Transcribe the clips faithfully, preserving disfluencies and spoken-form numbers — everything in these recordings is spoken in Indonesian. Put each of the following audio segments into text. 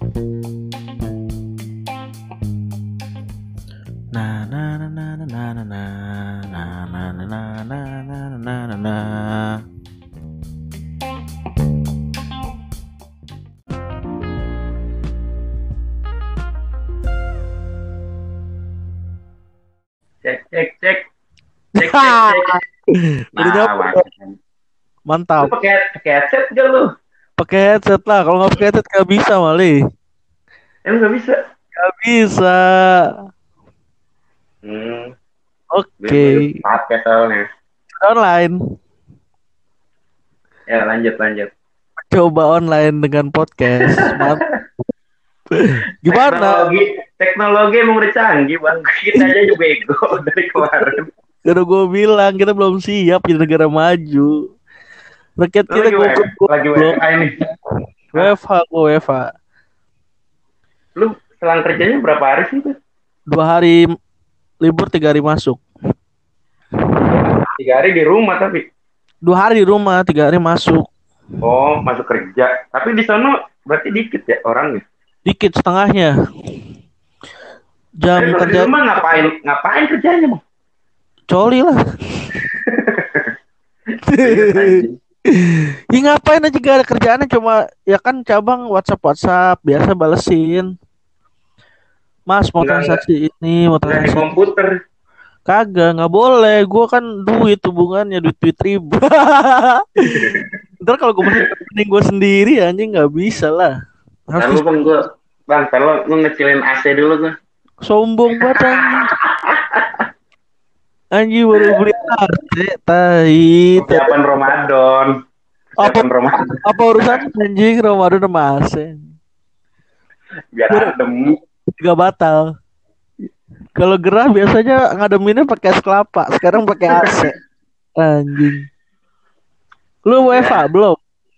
Na na na na na na na na na na na na na na na na. Cek cek cek cek cek cek. Udah nyampe. Nah, Mantap. lu pakai pakai headset gak lu? Pakai headset lah. Kalau nggak pakai headset nggak bisa Mali. Emang nggak bisa? Nggak bisa. Hmm. Oke. Pakai soalnya. Online. Ya lanjut lanjut. Coba online dengan podcast. Mantap. Gimana? Teknologi, teknologi emang udah canggih bang. Kita aja juga bego dari kemarin. Karena gue bilang kita belum siap jadi negara maju. Rakyat Lu kita lagi, goblok. W- lagi W F H ini. W F H, gue W F H. Lu selang kerjanya berapa hari sih tuh? Dua hari libur, tiga hari masuk. Tiga hari di rumah tapi. Dua hari di rumah, tiga hari masuk. Oh masuk kerja. Tapi di sana berarti dikit ya orangnya. Dikit setengahnya. Jam Tapi kerja di rumah ngapain ngapain kerjanya bang? coli lah. Ya ngapain aja gak ada kerjaannya, cuma ya kan cabang WhatsApp WhatsApp biasa balesin. Mas mau Enggak, transaksi ini, mau Nggak di transaksi komputer. kagak, nggak boleh. Gue kan duit hubungannya duit duit ribu. Ntar kalau gue masih rekening gue sendiri anjing nggak bisa lah. Lalu Harus bang gue bang kalau lu ngecilin A C dulu gue. sombong banget anjing. Anjing baru beli A C, tai. Persiapan Ramadan. Apa Persiapan Ramadan. apa urusan anjing Ramadan sama A C? Biar adem. Gak batal. Kalau gerah biasanya ngademinnya pakai es kelapa, sekarang pakai A C. Anjing. Lu W F H Ya. belum?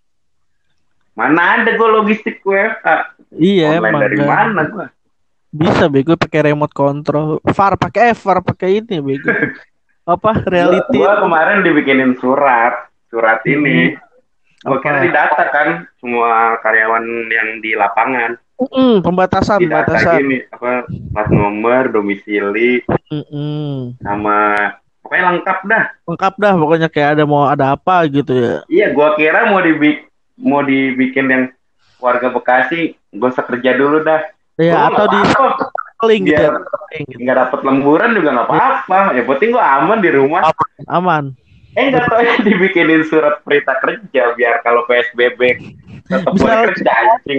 Mana ada gue logistik W F H. Iya Online emang. dari kan. mana gue? Bisa bego pakai remote control. V A R pakai eh, V A R pakai ini bego. Apa reality? Gue kemarin dibikinin surat. Surat ini. Gue Apa? kira didata kan semua karyawan yang di lapangan. Mm, pembatasan, Didata pembatasan. gini apa plat nomor, domisili, Mm-mm. sama pokoknya lengkap dah. Lengkap dah pokoknya kayak ada mau ada apa gitu ya. Iya, gua kira mau dibik mau dibikin yang warga Bekasi, gua usah kerja dulu dah. Ya Gua atau nggak di apa-apa. link gitu. Biar gitu. nggak dapat lemburan juga nggak apa-apa. Ya penting gua aman di rumah. Aman. Eh nggak tahu ya dibikinin surat perintah kerja biar kalau P S B B tetap Bisa boleh kerja anjing.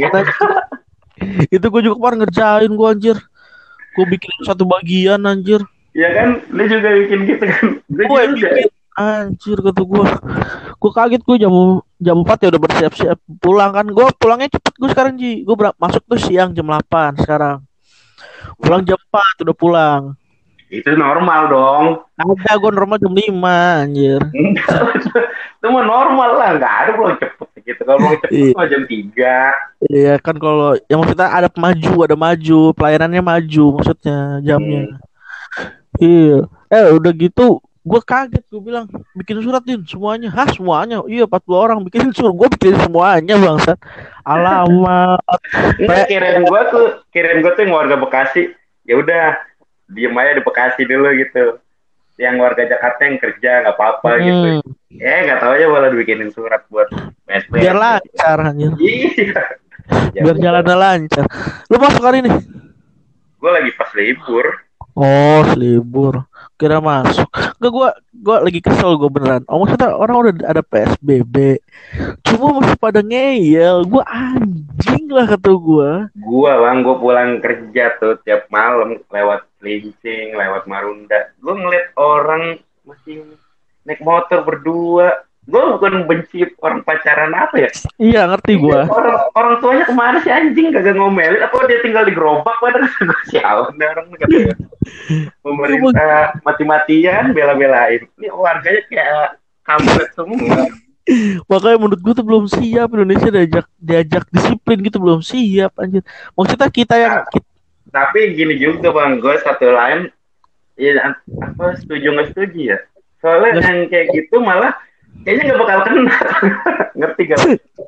Itu gue juga kemarin ngerjain gue anjir. Gue bikin satu bagian anjir. Iya kan, lu juga bikin gitu kan? Gue Gue juga. bikin anjir kata gue. Gue kaget gue jam jam empat ya udah bersiap-siap pulang kan. Gue pulangnya cepet gue sekarang Ji. Gue ber- masuk tuh siang jam delapan sekarang. Pulang jam empat udah pulang. Itu normal dong. Ada gue normal jam lima anjir. Enggak, itu mah normal lah, nggak ada pulang cepet gitu. Kalau pulang cepet Iya. mah jam tiga. Iya kan kalau yang maksudnya ada maju, ada maju, pelayanannya maju maksudnya jamnya. Hmm. Iya. Eh udah gitu gue kaget, gue bilang bikin surat Din semuanya. Hah semuanya? Iya empat puluh orang bikin surat. Gue bikin semuanya bangsat. Alamat. Enggak, kirain gua tuh, kirain gua tuh yang warga Bekasi. Ya udah, diem aja di Bekasi dulu gitu. Yang warga Jakarta yang kerja nggak apa-apa gitu. Hmm, Eh nggak tahu aja malah dibikinin surat buat P S B B. biar lancar anjir. Iya. Ya, Biar jalannya lancar. Lu masuk hari ini? gue lagi pas libur. Oh, libur. Kira masuk. Enggak gua gua lagi kesel gue beneran. Oh, maksudnya orang udah ada P S B B. Cuma masih pada ngeyel. Gua anjing lah kata gua. Gua bang, gua pulang kerja tuh tiap malam lewat Lincing, lewat Marunda. Gua ngeliat orang masih naik motor berdua. Gua bukan benci orang pacaran apa ya? Iya, ngerti gua. Orang orang tuanya kemana sih anjing, kagak ngomelin? Apa dia tinggal di gerobak? Padahal gua sialan dah orang kata. Pemerintah mati-matian bela-belain. Ini warganya kayak kampret semua. Makanya menurut gue tuh belum siap Indonesia diajak diajak disiplin gitu, belum siap anjir. Maksudnya kita yang Nah, kita, tapi gini juga bang, gue satu lain ya apa setuju nggak setuju ya? Soalnya Nggak- yang kayak gitu malah kayaknya nggak bakal kena. Ngerti gak?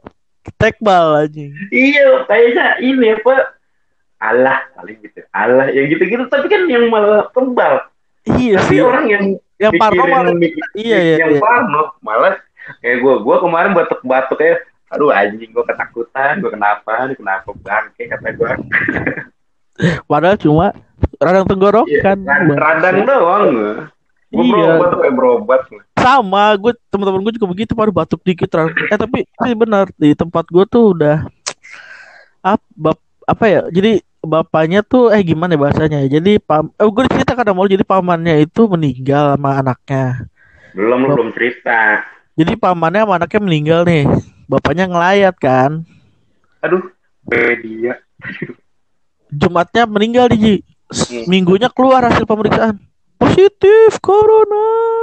tekbal anjing. Iya, kayaknya ini apa? Allah paling gitu. Allah ya gitu-gitu. Tapi kan yang malah kebal. Iya Tapi sih. orang yang Yang Parno mikirin malah mikir, iya ya, yang iya. parno malah kayak gue. Gue kemarin batuk-batuk ya. Aduh anjing, gue ketakutan. Gue kenapa? Ini kenapa bangke kata gue. Padahal cuma radang Iya, tenggorokan. radang doang. Gue Iya. berobat kayak berobat. Sama, gue teman-teman gue juga begitu, pada batuk dikit. Eh tapi tapi benar di tempat gue tuh udah apa, bap, apa ya? Jadi bapaknya tuh eh gimana ya bahasanya ya? Jadi pam, eh, gue cerita kadang mau jadi pamannya itu meninggal sama anaknya. Belum, Bap, belum cerita. jadi pamannya sama anaknya meninggal nih. Bapaknya ngelayat kan. Aduh, dia. Jumatnya meninggal di Ji. Hmm. Minggunya keluar hasil pemeriksaan. Positif corona.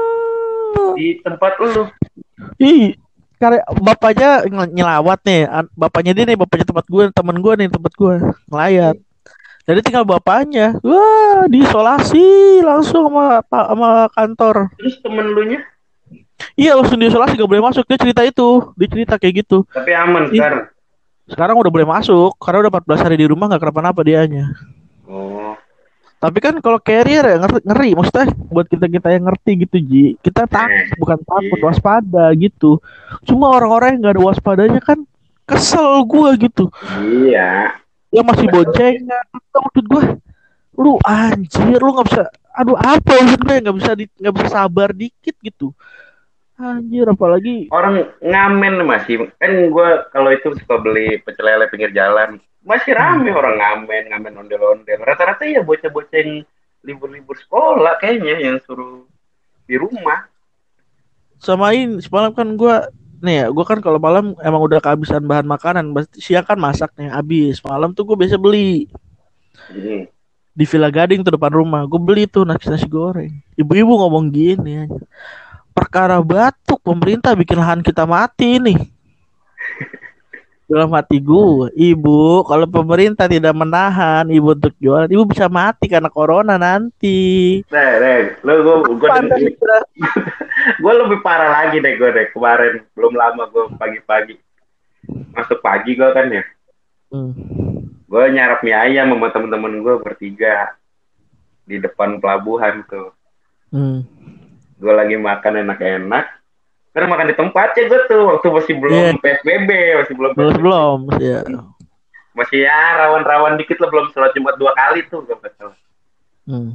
Di tempat lu. Ih, karena bapaknya ng- nyelawat nih. An- Bapaknya dia nih, bapaknya tempat gue, teman gue nih tempat gue ngelayat. Jadi tinggal bapaknya. Wah, diisolasi langsung sama Pak sama kantor. Terus temen lu nya? Iya, langsung diisolasi gak boleh masuk. Dia cerita itu, dia cerita kayak gitu. Tapi aman Ih, sekarang. sekarang udah boleh masuk karena udah empat belas hari di rumah gak kenapa-napa dianya. Oh. Tapi kan kalau carrier ya ngeri, ngeri. Maksudnya buat kita-kita yang ngerti gitu Ji. Kita takut, bukan takut, Iya. waspada gitu. Cuma orang-orang yang gak ada waspadanya kan kesel gue gitu. Iya. Ya masih boncengan. Maksud gue, lu anjir, lu nggak bisa. Aduh apa maksudnya nggak bisa di, nggak bisa sabar dikit gitu. Anjir apalagi. Orang ngamen masih kan gue kalau itu suka beli pecel lele pinggir jalan masih rame Hmm. orang ngamen ngamen ondel-ondel rata-rata ya bocah-bocah yang libur-libur sekolah kayaknya yang suruh di rumah. Samain semalam kan gue nih ya, gue kan kalau malam emang udah kehabisan bahan makanan. Berarti siang kan masak nih habis. Malam tuh gue biasa beli Hmm. di Villa Gading tuh depan rumah. Gue beli tuh nasi nasi goreng. Ibu-ibu ngomong gini, perkara batuk pemerintah bikin lahan kita mati nih. Dalam hati gue, ibu, kalau pemerintah tidak menahan ibu untuk jualan, ibu bisa mati karena corona nanti. Nah, nah, lo gue gue Apa Anda kira? gue lebih parah lagi deh gue deh kemarin belum lama gue pagi-pagi masuk pagi gue kan ya Hmm. gue nyarap mie ayam sama temen-temen gue bertiga di depan pelabuhan tuh. Hmm. Gue lagi makan enak-enak karena makan di tempat ya gue tuh waktu masih belum Yeah. P S B B masih belum Belum belum ya. masih ya rawan-rawan dikit lah belum sholat Jumat dua kali tuh gak salah. Hmm.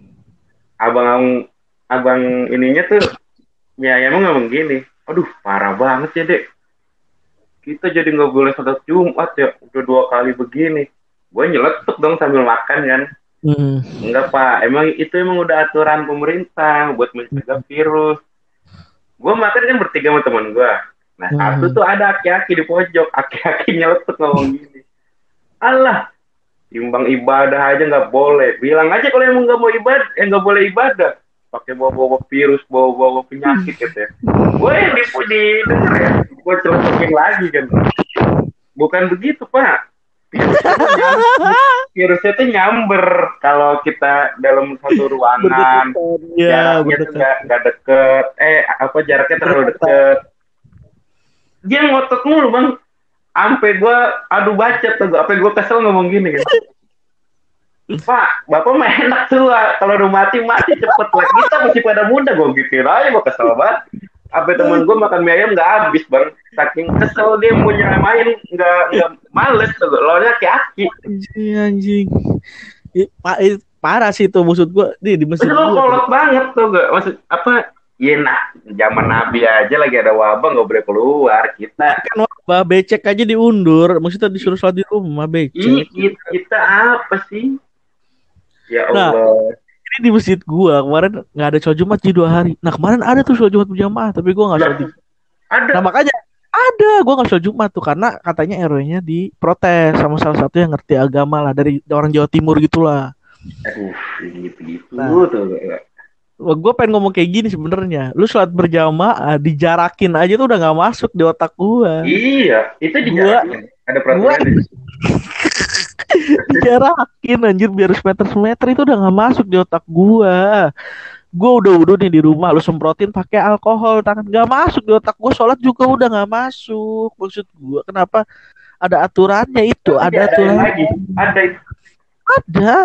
Abang abang ininya tuh ya emang ngomong gini, aduh parah banget ya dek, kita jadi nggak boleh sholat Jumat ya udah dua kali begini. Gue nyeletuk dong sambil makan kan. Hmm. Enggak pak, emang itu emang udah aturan pemerintah buat mencegah virus. Gue makan kan bertiga sama teman gue. Nah Hmm. satu tuh ada aki-aki di pojok, aki-aki nyeletuk ngomong gini. Allah, timbang ibadah aja nggak boleh. Bilang aja kalau emang nggak mau ibadah, eh nggak boleh ibadah. Pakai bawa-bawa virus, bawa-bawa penyakit gitu ya. Gue yang di, di denger ya, gue celotekin lagi kan. Bukan begitu pak. Virusnya tuh nyamber kalau kita dalam satu ruangan. Ya, Jaraknya tuh nggak nggak deket. Eh apa jaraknya terlalu deket. Dia ngotot mulu bang. Sampai gue adu bacot tuh. Sampai gue kesel ngomong gini kan. Pak, bapak mah enak tuh kalau udah mati mati cepet lah. Kita masih pada muda gue gitu aja gue kesel banget. Apa temen gue makan mie ayam nggak habis bang, saking kesel dia mau nyamain nggak nggak males tuh, lawannya aki-aki. Anjing, anjing. I, pa, i, parah sih tuh maksud gue di di masjid Itu gue. kolot banget tuh gak maksud apa? Iya nah, zaman Nabi aja lagi ada wabah nggak boleh keluar kita. Kan wabah becek aja diundur, maksudnya disuruh sholat di rumah becek. Ih, kita, kita apa sih? Ya Nah, Allah. ini di masjid gua kemarin nggak ada sholat Jumat di dua hari. Nah kemarin ada tuh sholat Jumat berjamaah, tapi gua nggak sholat. Di... Ada. Nah makanya ada, gua nggak sholat Jumat tuh karena katanya R W-nya diprotes sama salah satu yang ngerti agama lah dari orang Jawa Timur gitulah. Aduh, gitu-gitu Nah, tuh. gue pengen ngomong kayak gini sebenarnya. Lu sholat berjamaah dijarakin aja tuh udah nggak masuk di otak gua. Iya, itu dijarakin. Ada peraturan. Dijarakin anjir biar semeter semeter itu udah nggak masuk di otak gua. Gue udah udah nih di rumah, lu semprotin pakai alkohol, tangan nggak masuk di otak gue. Sholat juga udah nggak masuk. Maksud gue, kenapa ada aturannya itu? Tapi Ada diadain aturan. lagi. Ada. Ada.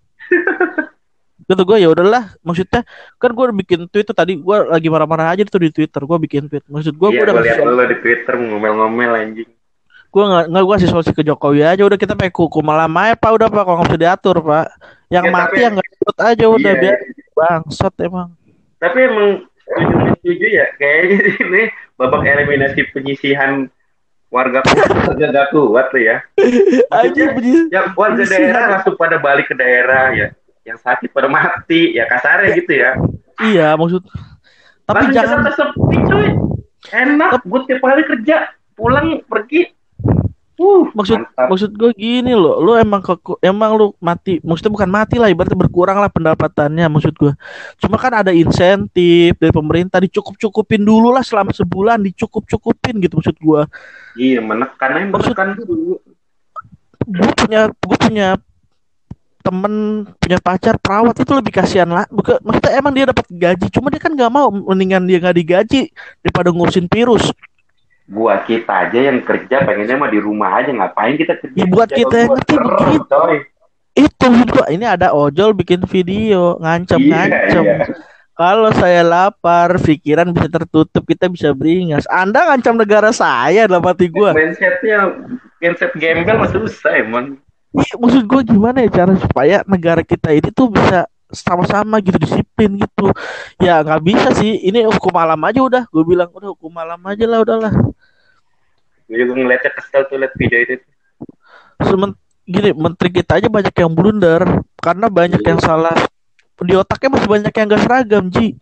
Kata gue ya udahlah. Maksudnya kan gue udah bikin tweet tuh tadi. Gue lagi marah-marah aja tuh di Twitter. Gue bikin tweet. Maksud gue, gue Iya, udah gue ngasih lihat solusi. lo di Twitter ngomel-ngomel anjing. Gue nggak nggak gue kasih solusi ke Jokowi aja. Udah kita pakai hukum malam aja pak. Udah pak. Kalau nggak bisa diatur pak. Yang Ya mati tapi yang nggak ikut aja udah iya, biar iya. bangsat emang. Tapi emang setuju nggak setuju ya, kayaknya ini babak eliminasi penyisihan warga kuat, warga gak kuat tuh ya. Anjing Maksudnya puji yang warga daerah penyisihan. langsung pada balik ke daerah ya, yang sakit pada mati ya, kasarnya Ya, gitu ya. iya maksud. Tapi Langsung jangan. Jakarta sepi cuy, enak, Tep, gue tiap hari kerja, pulang pergi, uh maksud mantap. maksud gue gini loh. Lu emang ke, emang lu mati. Maksudnya bukan mati lah. Ibaratnya berkurang lah pendapatannya. Maksud gue. Cuma kan ada insentif dari pemerintah, dicukup-cukupin dulu lah selama sebulan, dicukup-cukupin gitu maksud gue. Iya, menekan aja, Maksud menekan dulu. gue punya gue punya temen, punya pacar perawat itu lebih kasihan lah. Bukan, maksudnya emang dia dapat gaji, cuma dia kan nggak mau, mendingan dia nggak digaji daripada ngurusin virus. Buat kita aja yang kerja pengennya mah di rumah aja, ngapain kita kerja Ya buat kerja ke kita yang luar ngerti serem begitu. coy. Itu maksud gua, ini ada ojol bikin video Iya, ngancem-ngancem. iya. Kalau saya lapar, pikiran bisa tertutup, kita bisa beringas. Anda ngancam negara saya dalam hati gua. Mindsetnya mindset gembel mah susah emang. Iya, maksud gua gimana ya cara supaya negara kita ini tuh bisa sama-sama gitu disiplin gitu. Ya nggak bisa sih. Ini hukum alam aja udah. Gue bilang udah hukum alam aja lah udahlah. Gue juga ngeliatnya kesel tuh liat video itu. Semen, gini menteri kita aja banyak yang blunder karena banyak yang salah di otaknya, masih banyak yang gak seragam Ji.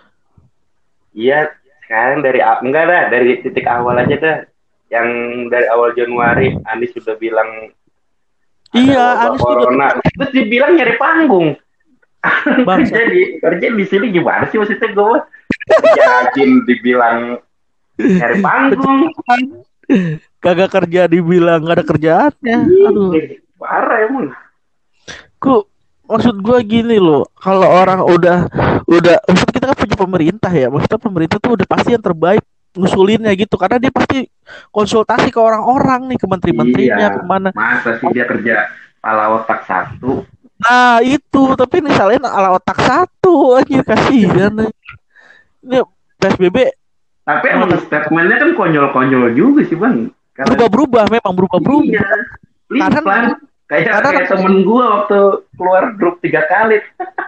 Iya, sekarang dari enggak dah, dari titik awal aja dah. Yang dari awal Januari Anies sudah bilang ada Iya, wabah Anies tuh udah corona, terus dibilang nyari panggung. bangsa. kerja di kerja di sini gimana sih maksudnya gue? Kerja rajin dibilang nyari panggung. Kagak kerja dibilang gak ada kerjaannya. Aduh, Ih, parah emang. ku maksud gua gini loh, kalau orang udah udah maksud kita kan punya pemerintah ya, maksudnya pemerintah tuh udah pasti yang terbaik ngusulinnya gitu, karena dia pasti konsultasi ke orang-orang nih, ke Iya, menteri-menterinya kemana. masa sih dia kerja pala otak satu. Nah itu, tapi ini salahin ala otak satu aja, kasihan. Ini P S B B Tapi emang malu. statementnya kan konyol-konyol juga sih bang. Karena Berubah-berubah, memang iya, berubah-berubah. Karena plan kayak karena kayak temen gue waktu keluar grup tiga kali.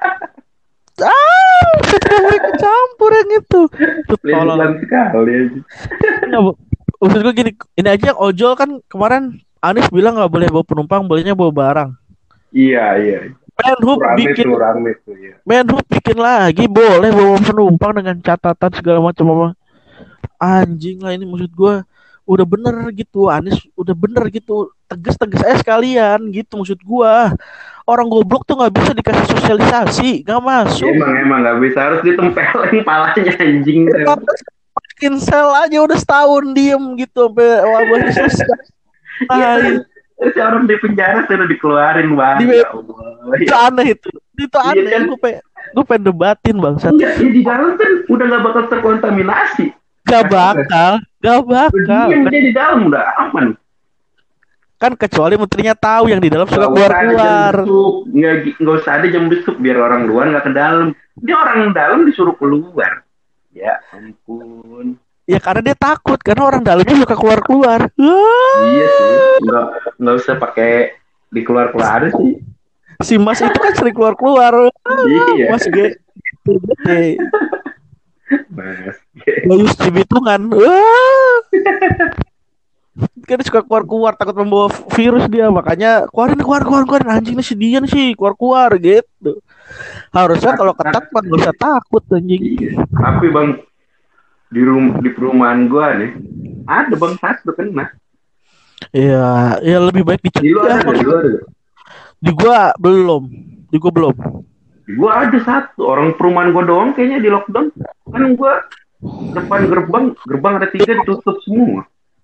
ah, kecampur yang itu. Itu tolol. Plan sekali aja. Nggak, maksud gue gini, ini aja yang ojol kan kemarin Anies bilang nggak boleh bawa penumpang, bolehnya bawa barang. Iya, iya. Menhub Rame bikin tuh, rame tuh ya. Menhub bikin lagi boleh bawa penumpang dengan catatan segala macam apa. Anjing lah ini, maksud gue udah bener gitu, Anies udah bener gitu, tegas-tegas aja sekalian gitu maksud gue. Orang goblok tuh nggak bisa dikasih sosialisasi, nggak Ya, masuk. emang emang nggak bisa, harus ditempelin palanya anjing. Makin sel aja udah setahun diem gitu sampai wabahnya selesai. Iya Tai. kan. Terus orang di penjara sudah dikeluarin bang. Di Ya Allah. itu Ya. aneh itu. Itu Iya aneh. kan. Gue pengen gue pengen debatin bangsat. Enggak, ya di dalam kan udah nggak bakal terkontaminasi. Gak Kasarnya. bakal, gak bakal. Diam dia di dalam udah aman. Kan kecuali menterinya tahu yang di dalam suka Nggak usah ada jam keluar-keluar. besuk, nggak gi- nggak usah ada jam besuk biar orang luar nggak ke dalam. Dia orang dalam disuruh keluar. Ya ampun. Ya karena dia takut, karena orang dalamnya suka keluar-keluar. Iya sih, nggak nggak usah pakai dikeluar-keluar sih. Si Mas itu kan sering keluar-keluar. Iya, Mas G. G. mas. Gayus Cibitungan. Wah. Kan dia suka keluar-keluar, takut membawa virus dia, makanya keluarin keluar keluar keluar anjing nih, sedian sih keluar keluar gitu. Harusnya kalau ketat mah gak usah takut anjing. Iya. Tapi bang di rum di perumahan gua nih ada bang satu kena. Ya, ya lebih baik Di lu dicegah. ada nggak? Di lu ada nggak? Di gua belum, di gua belum. Di gua ada satu orang perumahan gua doang kayaknya di lockdown. Kan gua depan gerbang gerbang ada tiga ditutup semua.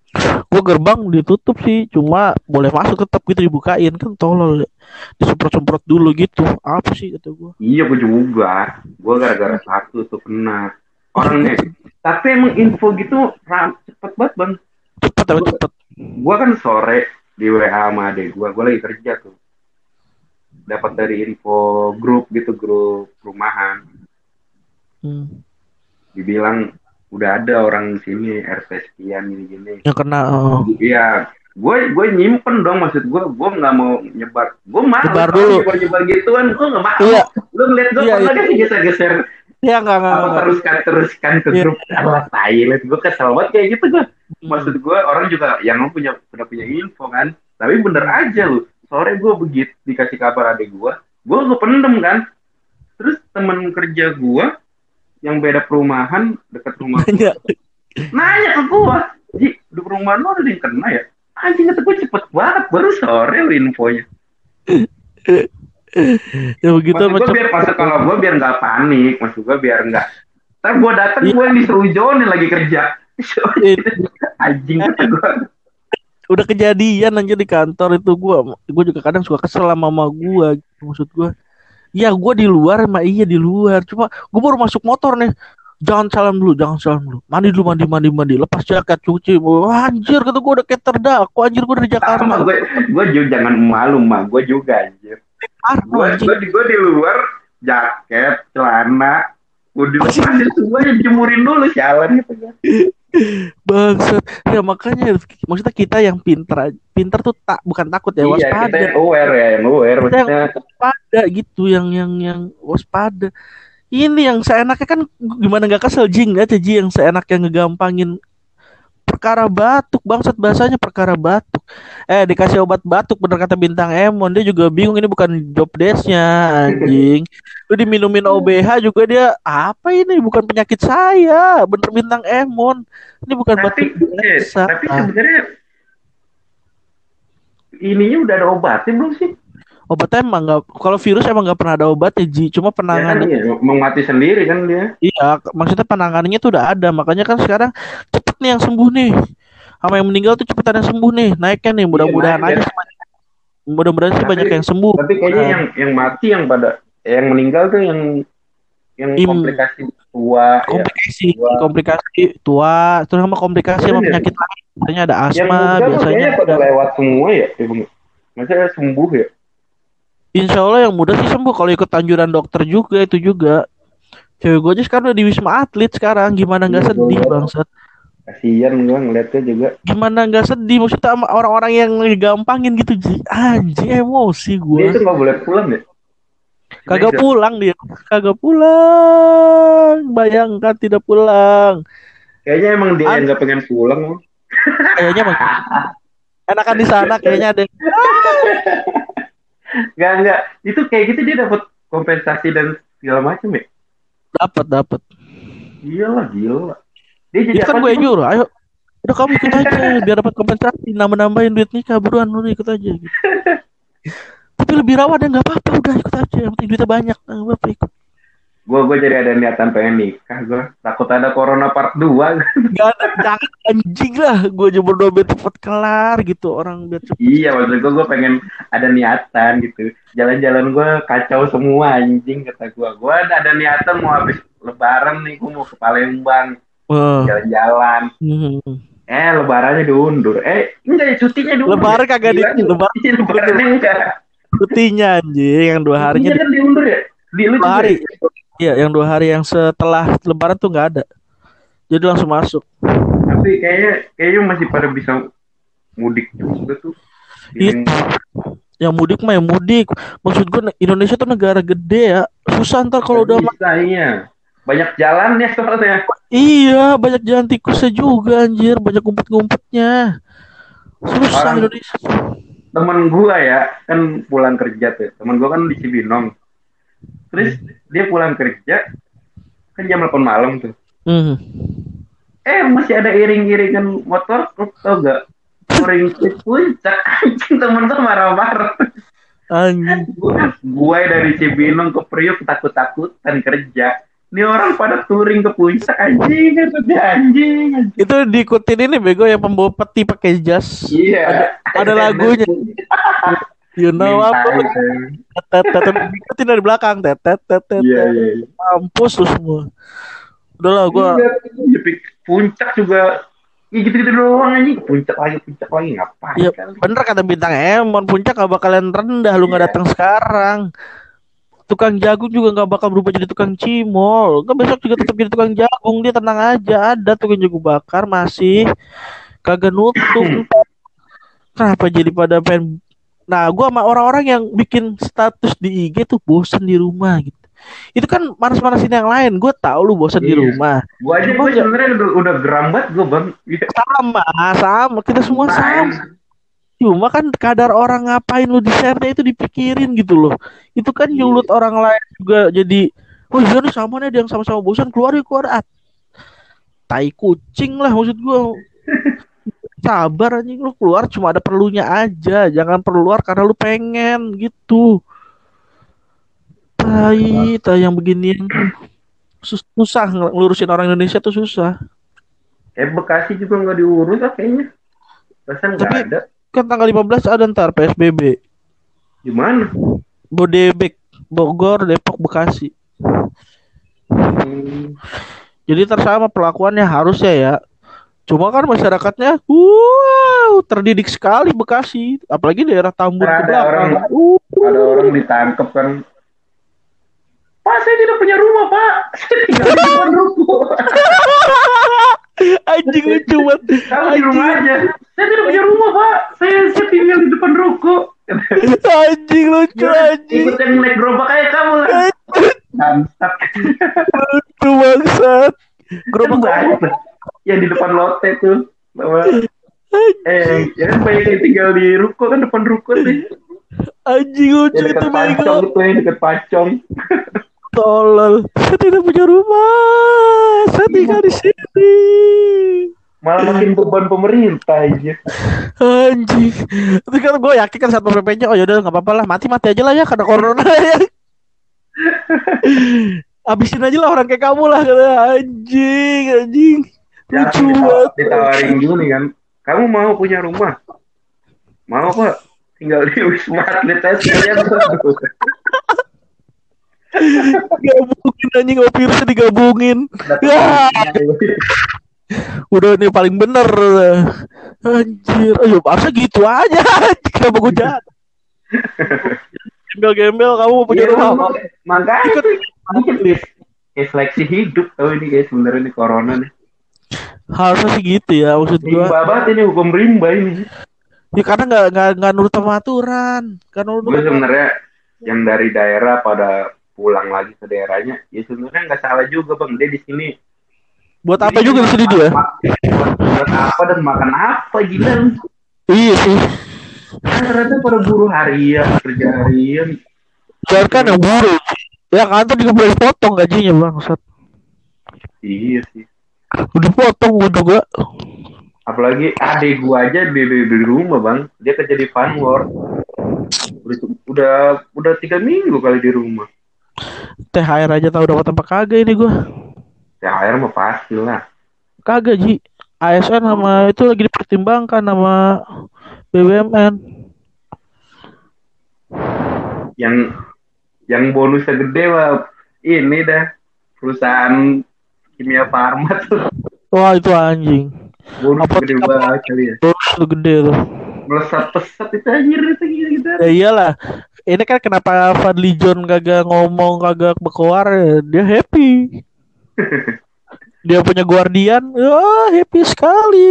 Gua gerbang ditutup sih, cuma boleh masuk tetap gitu dibukain kan tolol. Disemprot-semprot dulu gitu. Apa sih kata gua? Iya, gue juga. Gue gara-gara satu tuh kena. Orangnya. Tapi emang info gitu ram, cepet banget, Bang. Cepet tapi Gue cepet. gua kan sore di W A sama adek gue. Gue lagi kerja tuh. Dapat dari info grup gitu, grup rumahan. Hmm. Dibilang udah ada orang sini R T sekian gini-gini. Yang kena oh. Iya, gue gue nyimpen dong, maksud gue gue nggak mau nyebar, gue males Sebar orang dulu. nyebar nyebar gituan, gue nggak Iya, mau. Lu ngeliat gue iya, pernah iya. gak sih geser-geser Iya enggak enggak apa enggak. teruskan teruskan ke Iya. grup Allah Thailand, gue kesel banget kayak gitu gue. Maksud Hmm. gue orang juga yang punya udah punya info kan, tapi bener Hmm. aja lu sore gue begitu dikasih kabar adek gue, gue gue pendem kan, terus temen kerja gue yang beda perumahan deket rumah gue Nanya. nanya ke gue, Ji, di perumahan lo ada yang kena ya? Anjing, kata gue cepet banget, baru sore lo infonya. Ya begitu Maksud gue macam. biar masuk, kalau gue biar nggak panik, maksud gue biar nggak. Ntar gue datang Iya, gue yang disuruh Joni lagi kerja. itu. Anjing kata gue. Udah kejadian aja di kantor itu gua gua juga kadang suka kesel sama mama gua gitu. Maksud gua ya gua di luar emang iya di luar cuma gua baru masuk motor nih, jangan salam dulu jangan salam dulu, mandi dulu mandi mandi mandi lepas jaket cuci. Wah, anjir kata gua udah kayak terdakwa anjir, gua dari Jakarta Sama gue, gue juga jangan malu mah, gue juga anjir. Parno Gue anjing. gue di gue di luar jaket, celana, gue dilepasin semua, jemurin dulu sialan gitu kan. Bangsat ya, makanya maksudnya kita yang pintar pintar tuh tak bukan takut ya, Iya, kita waspada. yang aware ya, yang aware Kita yang maksudnya. waspada gitu, yang yang yang waspada. Ini yang seenaknya kan, gimana nggak kesel jing aja Ji, yang seenaknya ngegampangin perkara batuk bangsat, bahasanya perkara batuk. Eh dikasih obat batuk bener kata bintang Emon, dia juga bingung ini bukan job desknya anjing. Lu diminumin O B H juga dia apa ini bukan penyakit saya, bener bintang Emon. Ini bukan batuk Tapi, eh, biasa. tapi sebenarnya ininya udah ada obatnya belum sih? Obatnya emang nggak, kalau virus emang nggak pernah ada obatnya Ji, cuma Ya kan, penanganannya. iya, mau mati sendiri kan dia. Iya, maksudnya penanganannya tuh udah ada, makanya kan sekarang cepet nih yang sembuh nih, sama yang meninggal tuh cepetan yang sembuh nih, naiknya nih, Iya mudah-mudahan naik aja ya. sih, mudah-mudahan sih Tapi, banyak yang sembuh. tapi kayaknya Nah, yang yang mati yang pada yang meninggal tuh yang yang im komplikasi tua ya. komplikasi, Tua. komplikasi tua, terus sama komplikasi sama Bener ya? penyakit lain. Biasanya ada Yang asma, muda tuh biasanya kayaknya pada ada. lewat semua ya, ya Bang. Maksudnya sembuh ya. Insya Allah yang muda sih sembuh kalau ikut anjuran dokter juga itu juga. Cewek gue aja sekarang udah di Wisma Atlet sekarang, gimana Iya, nggak gua sedih liat. bangsat? Kasian gua ngeliatnya juga. Gimana nggak sedih, maksudnya sama orang-orang yang gampangin gitu Ji. Anjing emosi Dia gue. itu nggak boleh pulang ya. Kagak Beda. pulang dia, kagak pulang. Bayangkan tidak pulang. Kayaknya emang dia yang An nggak pengen pulang. kayaknya emang enakan di sana kayaknya ada. Nggak nggak. Itu kayak gitu dia dapat kompensasi dan segala macam ya. Dapat dapat. Gila gila. Dia jadi Itu kan apa gue sih yang Bang? nyuruh. Ayo, udah kamu ikut aja biar dapat kompensasi, nambah-nambahin duit nikah, buruan lu ikut aja gitu. Tapi lebih rawan ya nggak apa-apa, udah ikut aja. Yang penting duitnya banyak, nggak apa-apa ikut. Gue gue jadi ada niatan pengen nikah. Gue takut ada corona part dua. Gak ada, jangan anjing lah. Gue aja berdoa biar cepet kelar gitu, orang biar cepet. Iya, maksud gue gue pengen ada niatan gitu. Jalan-jalan gue kacau semua anjing kata gue. Gue ada, ada niatan mau habis lebaran nih, gue mau ke Palembang Uh. jalan-jalan. Hmm. Eh lebarannya diundur. Eh enggak ya, cutinya diundur. Lebaran ya? kagak di Gila, lebaran, Iya, lebarannya enggak. cutinya anjing yang dua harinya Cutinya di kan diundur ya. Di lu dua juga hari. ya? Iya, yang dua hari yang setelah lebaran tuh nggak ada. Jadi langsung masuk. Tapi kayaknya kayaknya masih pada bisa mudik juga tuh. Yang Itu yang mudik mah yang mudik. Maksud gue Indonesia tuh negara gede ya. Susah ntar kalau udah ma- bisa iya. Banyak jalan ya soalnya. iya, banyak jalan tikusnya juga anjir, banyak ngumpet-ngumpetnya. Susah Orang Indonesia. temen gua ya kan pulang kerja tuh. Temen gua kan di Cibinong. Terus dia pulang kerja kan jam delapan malam tuh. Hmm. Eh masih ada iring-iringan motor, lu tau gak? Touring ke puncak, anjing temen gua marah-marah. Anjing. Gua, gua dari Cibinong ke Priuk takut-takutan kerja. Ini orang pada touring ke puncak anjing, maksudnya anjing, anjing. Itu diikutin ini bego yang pembawa peti pakai jas. Iya. Ada, ada lagunya. You know Minta apa? itu. Tetet diikutin dari belakang. Tetet tetet. Iya, iya. Mampus lu semua. Udahlah gua. Iya, iya, puncak juga. Ya gitu-gitu doang anjing. Puncak lagi, puncak lagi ngapain? Ya kali? bener kata bintang Emon, puncak gak bakalan rendah. Lu nggak Iya. datang sekarang. Tukang jagung juga nggak bakal berubah jadi tukang cimol. Kan besok juga tetap jadi tukang jagung. Dia tenang aja. Ada tukang jagung bakar masih kagak nutup. Kenapa jadi pada pengen. Nah, gua sama orang-orang yang bikin status di I G tuh bosen di rumah gitu. Itu kan manas-manasin yang lain. Gue tahu lu bosen di Iya. rumah. Gua aja Cuma gue nggak- sebenarnya udah, udah geram banget gue bang. Iya. sama, sama. Kita semua Nah, sama. Cuma kan kadar orang ngapain lu di share-nya itu dipikirin gitu loh. Itu kan Iya. nyulut orang lain juga jadi, oh iya nih sama nih ada yang sama-sama bosan keluar ya keluar. Ah, tai kucing lah maksud gue. Sabar anjing lu keluar cuma ada perlunya aja. Jangan keluar karena lu pengen gitu. Tai, tai yang beginian sus- susah ngel- ngelurusin orang Indonesia tuh susah. Eh Bekasi juga nggak diurus lah kayaknya. Perasaan nggak Tapi ada. kan tanggal lima belas ada ntar P S B B. Di mana? Bodebek, Bogor, Depok, Bekasi. Hmm. Jadi tersama perlakuannya harusnya ya. Cuma kan masyarakatnya, wow, terdidik sekali Bekasi, apalagi daerah Tambun Ntar ke ada belakang. orang, Uh, ada orang ditangkap kan. Pak, saya tidak punya rumah, Pak. Saya tinggal di depan ruko. anjing lucu banget. Kamu di rumah aja. Saya tidak punya rumah, Pak. Saya, saya tinggal di depan ruko. Anjing lucu anjing. Ikut yang naik gerobak aja kamu lah. Bangsat. Lucu bangsat. Kan Gerobak banyak lah. Yang di depan lote tuh. Bahwa, eh, ya kan banyak yang tinggal di ruko kan depan ruko tuh. anjing lucu Ya itu dekat bego. pacong itu ya, dekat pacong. Tolol. Saya tidak punya rumah. Saya tinggal di sini. Malah makin beban pemerintah aja. Anjing. Tapi kan gue yakin kan satu P P-nya, oh yaudah nggak apa-apa lah, mati-mati aja lah ya karena corona ya. Habisin aja lah orang kayak kamu lah kata anjing, anjing. Lucu Jangan banget. ditawarin gini kan. Kamu mau punya rumah? Mau Pak? Tinggal di Wisma Atlet aja sekalian. Gabungin anjing, oh virusnya digabungin. Ya, udah nih paling bener. Anjir, ayo harusnya gitu aja. Kenapa gue jahat? Gembel-gembel kamu mau punya Iya, rumah? mak- makanya Ikut. mungkin kayak seleksi hidup tahu ini guys sebenarnya ini corona nih. Harusnya sih gitu ya maksud gue. Rimba banget ini hukum rimba ini. Ya karena nggak nggak nggak nurut sama aturan. Karena lu Gue sebenarnya yang dari daerah pada pulang lagi ke daerahnya, ya sebenarnya nggak salah juga bang. Dia di sini buat apa juga di sini dia? buat, buat apa dan makan apa gila lu. Iya sih. Kan ternyata pada buruh harian, kerja harian. Biarkan yang buruh. Ya kantor juga boleh potong gajinya bangsat. Iya sih. Udah potong udah gua. Apalagi adik gua aja di, di, di rumah bang, dia kerja di Funward. Udah, udah udah tiga minggu kali di rumah. T H R aja tahu dapat apa kagak ini gua. T H R mah pasti lah. Kagak Ji. A S N sama itu lagi dipertimbangkan sama B U M N. Yang yang bonusnya gede mah ini dah perusahaan kimia farma tuh. Wah itu anjing. Bonus Apa gede apa- banget kali ya. Terus tuh gede tuh. Melesat pesat itu anjir itu gitu. Ya iyalah. Ini kan kenapa Fadli John kagak ngomong kagak berkoar ya. Dia happy. Dia punya guardian. Wah happy sekali.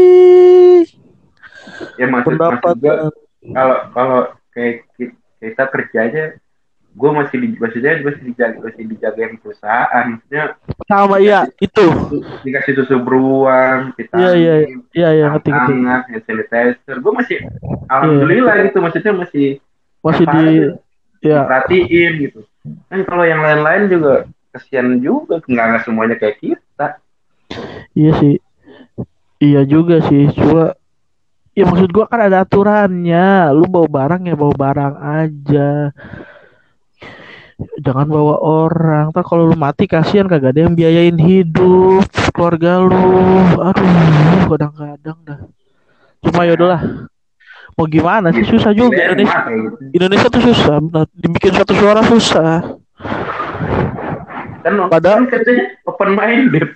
Ya maksud, maksud Pendapat. gua kalau kalau kayak ki- kita kerjanya gue masih di maksudnya masih dijaga masih dijagain perusahaan maksudnya Sama iya itu. dikasih susu beruang vitamin Iya iya iya iya ngerti ngerti. hangat hand sanitizer gue masih alhamdulillah gitu maksudnya masih Masih apa di aja ya perhatiin gitu kan kalau yang lain-lain juga kesian juga nggak nggak semuanya kayak kita. iya sih. Iya juga sih. Cuma ya maksud gua kan ada aturannya. Lu bawa barang ya bawa barang aja. Jangan bawa orang. Ntar kalau lu mati kasihan kagak ada yang biayain hidup keluarga lu. Aduh, kadang-kadang dah. Cuma ya udahlah. Mau gimana sih, susah juga Gila, Indonesia. emang kayak gitu. Indonesia tuh susah, benar. Dibikin satu suara susah. Kan Padahal kan katanya open minded.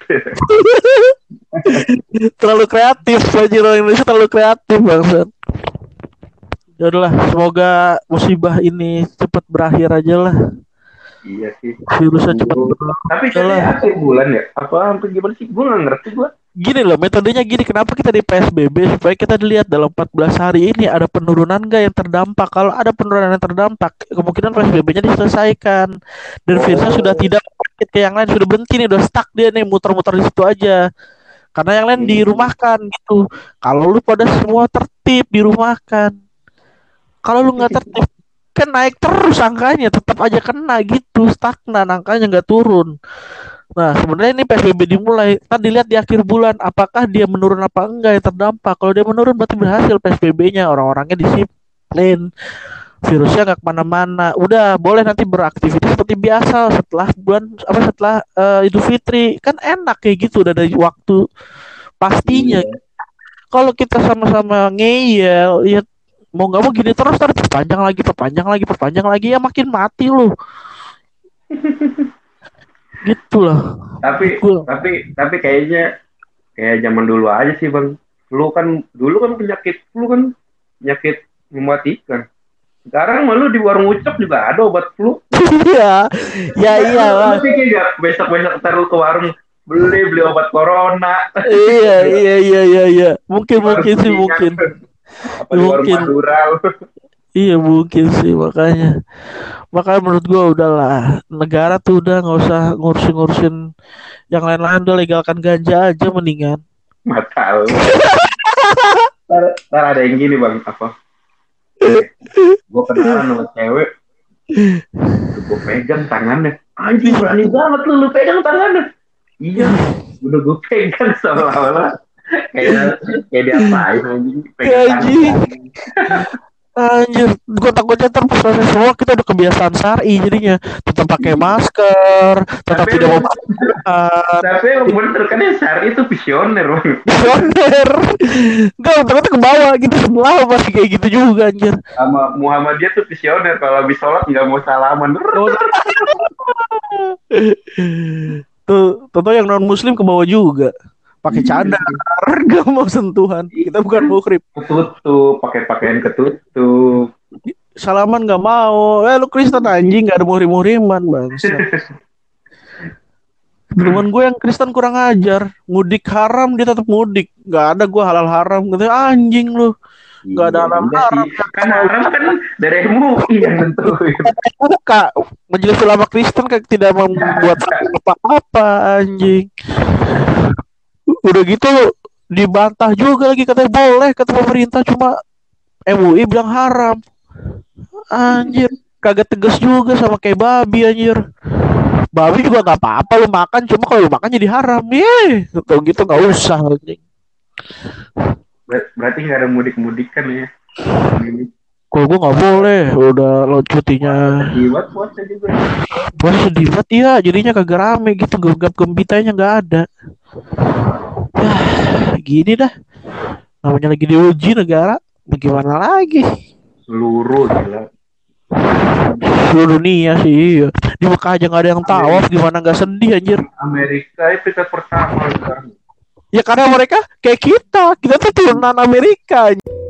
terlalu kreatif, anjir, orang Indonesia terlalu kreatif bangsat. Ya udahlah, semoga musibah ini cepat berakhir aja lah. Iya sih. Virusnya cepat berakhir. Tapi katanya akhir bulan ya? Apa hampir gimana sih? Gue nggak ngerti gue. Gini loh, metodenya gini, kenapa kita di P S B B, supaya kita dilihat dalam empat belas hari ini ada penurunan gak yang terdampak. Kalau ada penurunan yang terdampak, kemungkinan P S B B-nya diselesaikan dan Oh. virusnya sudah tidak bangkit ke yang lain, sudah berhenti nih, udah stuck dia nih, muter-muter di situ aja. Karena yang lain Hmm. dirumahkan gitu. Kalau lu pada semua tertib dirumahkan. Kalau lu nggak tertib kan naik terus angkanya, tetap aja kena gitu, stagnan angkanya nggak turun. Nah sebenarnya ini P S B B dimulai, kan dilihat di akhir bulan apakah dia menurun apa enggak yang terdampak. Kalau dia menurun berarti berhasil P S B B-nya, orang-orangnya disiplin, virusnya nggak kemana-mana, udah boleh nanti beraktivitas seperti biasa setelah bulan apa setelah uh, Idul Fitri, kan enak kayak gitu, udah dari waktu pastinya. Iya. Kalau kita sama-sama ngeyel ya mau nggak mau gini terus, terus perpanjang lagi perpanjang lagi perpanjang lagi ya makin mati loh. Gitu loh. Tapi Gua. tapi tapi kayaknya kayak zaman dulu aja sih bang. Flu kan dulu kan penyakit flu kan penyakit mematikan. Sekarang malu di warung ucok juga ada obat flu. Iya, ya iya lah. Lu pikir gak besok-besok ntar lu ke warung beli beli obat corona. Iya iya iya iya iya. Mungkin mungkin sih mungkin. Apa di warung Madura. Iya mungkin sih, makanya makanya menurut gua udahlah, negara tuh udah nggak usah ngurusin-ngurusin yang lain-lain, udah legalkan ganja aja mendingan. Mata lu. Ntar, ntar ada yang gini bang apa? Gue kenalan sama cewek, gue pegang tangannya, anjing berani banget lu, lu pegang tangannya. Iya, udah gue pegang seolah-olah kayak kayak diapain anjing, pegang anjing. Anjir, gue takutnya ntar pas semua kita udah kebiasaan syar'i jadinya tetap pakai masker, tetap tapi tidak mau makan. Tapi yang bener kan yang syar'i itu visioner bang. Visioner, enggak, ternyata ke bawah gitu, sebelah masih kayak gitu juga anjir. Sama Muhammadiyah tuh visioner, kalau habis sholat nggak mau salaman. Tuh, tentu yang non muslim ke bawah juga. Pakai cadar, nggak mau sentuhan. Kita bukan mukhrib. Ketutup, pakai pakaian ketutup. Salaman nggak mau. Eh lu Kristen anjing, nggak ada muhrim-muhriman bang. Temen gue yang Kristen kurang ajar, mudik haram dia tetap mudik. Nggak ada gue halal haram. Katanya anjing lu. Nggak ada halal haram. Kan haram kan dari M U I yang nentuin. Buka Majelis Ulama Kristen kan tidak membuat apa-apa anjing. Udah gitu dibantah juga lagi, katanya boleh kata pemerintah, cuma M U I bilang haram. Anjir, kagak tegas juga, sama kayak babi anjir. Babi juga nggak apa-apa lu makan, cuma kalau lu makan jadi haram. Ye, kalau gitu nggak usah anjing. Ber- berarti nggak ada mudik-mudikan ya ini. Kalau gue nggak boleh, udah lo cutinya. Jiwat puasa juga. Puasa sedih banget ya, jadinya kagak rame gitu, gegap gempitanya nggak ada. Ya, gini dah. Namanya lagi diuji negara, bagaimana lagi? Seluruh gila. Seluruh dunia sih, iya. Di Mekah aja nggak ada yang tawaf, gimana nggak sedih anjir? Amerika itu peringkat pertama sekarang. Ya karena mereka kayak kita, kita tuh turunan Amerika.